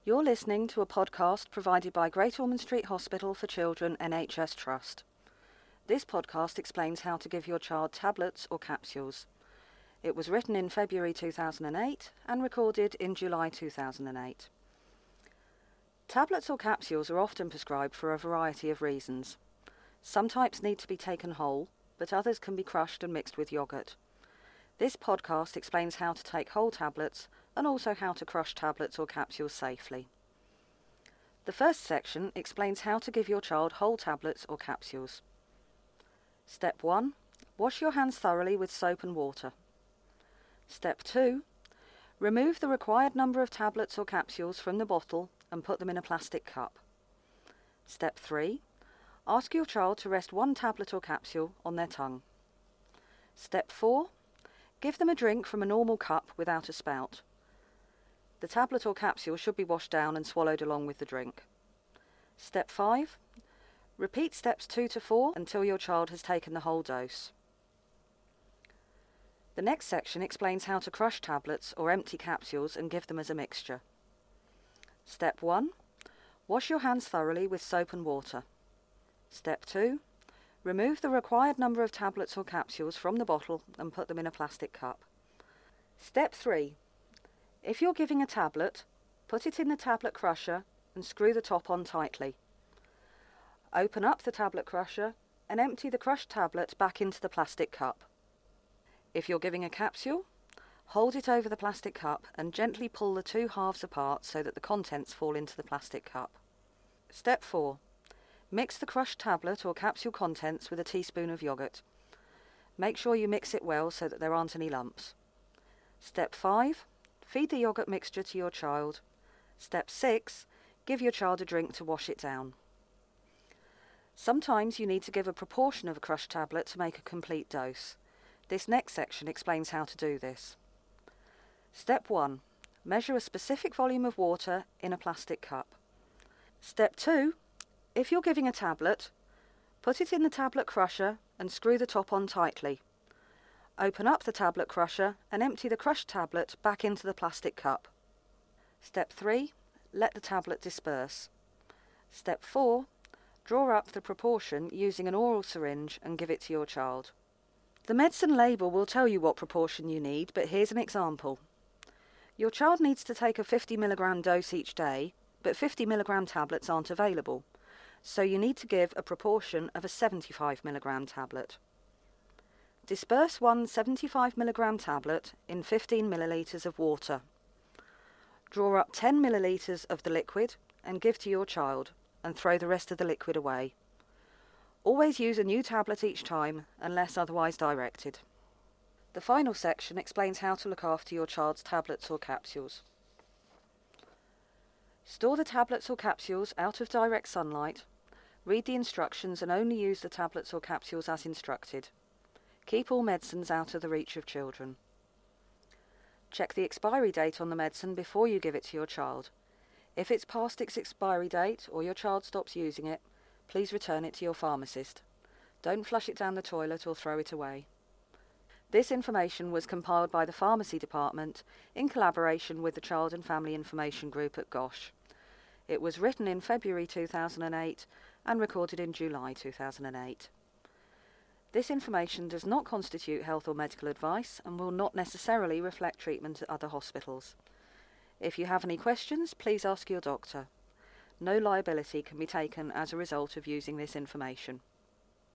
You're listening to a podcast provided by Great Ormond Street Hospital for Children NHS Trust. This podcast explains how to give your child tablets or capsules. It was written in February 2008 and recorded in July 2008. Tablets or capsules are often prescribed for a variety of reasons. Some types need to be taken whole, but others can be crushed and mixed with yogurt. This podcast explains how to take whole tablets and also how to crush tablets or capsules safely. The first section explains how to give your child whole tablets or capsules. Step 1. Wash your hands thoroughly with soap and water. Step 2. Remove the required number of tablets or capsules from the bottle and put them in a plastic cup. Step 3. Ask your child to rest one tablet or capsule on their tongue. Step 4. Give them a drink from a normal cup without a spout. The tablet or capsule should be washed down and swallowed along with the drink. Step 5. Repeat steps 2 to 4 until your child has taken the whole dose. The next section explains how to crush tablets or empty capsules and give them as a mixture. Step 1. Wash your hands thoroughly with soap and water. Step 2. Remove the required number of tablets or capsules from the bottle and put them in a plastic cup. Step 3. If you're giving a tablet, put it in the tablet crusher and screw the top on tightly. Open up the tablet crusher and empty the crushed tablet back into the plastic cup. If you're giving a capsule, hold it over the plastic cup and gently pull the two halves apart so that the contents fall into the plastic cup. Step 4. Mix the crushed tablet or capsule contents with a teaspoon of yogurt. Make sure you mix it well so that there aren't any lumps. Step 5. Feed the yogurt mixture to your child. Step 6. Give your child a drink to wash it down. Sometimes you need to give a proportion of a crushed tablet to make a complete dose. This next section explains how to do this. Step 1. Measure a specific volume of water in a plastic cup. Step 2. If you're giving a tablet, put it in the tablet crusher and screw the top on tightly. Open up the tablet crusher and empty the crushed tablet back into the plastic cup. Step 3. Let the tablet disperse. Step 4. Draw up the proportion using an oral syringe and give it to your child. The medicine label will tell you what proportion you need, but here's an example. Your child needs to take a 50 mg dose each day, but 50 mg tablets aren't available, so you need to give a proportion of a 75 mg tablet. Disperse one 75 mg tablet in 15 ml of water. Draw up 10 ml of the liquid and give to your child, and throw the rest of the liquid away. Always use a new tablet each time, unless otherwise directed. The final section explains how to look after your child's tablets or capsules. Store the tablets or capsules out of direct sunlight. Read the instructions and only use the tablets or capsules as instructed. Keep all medicines out of the reach of children. Check the expiry date on the medicine before you give it to your child. If it's past its expiry date or your child stops using it, please return it to your pharmacist. Don't flush it down the toilet or throw it away. This information was compiled by the Pharmacy Department in collaboration with the Child and Family Information Group at GOSH. It was written in February 2008 and recorded in July 2008. This information does not constitute health or medical advice and will not necessarily reflect treatment at other hospitals. If you have any questions, please ask your doctor. No liability can be taken as a result of using this information.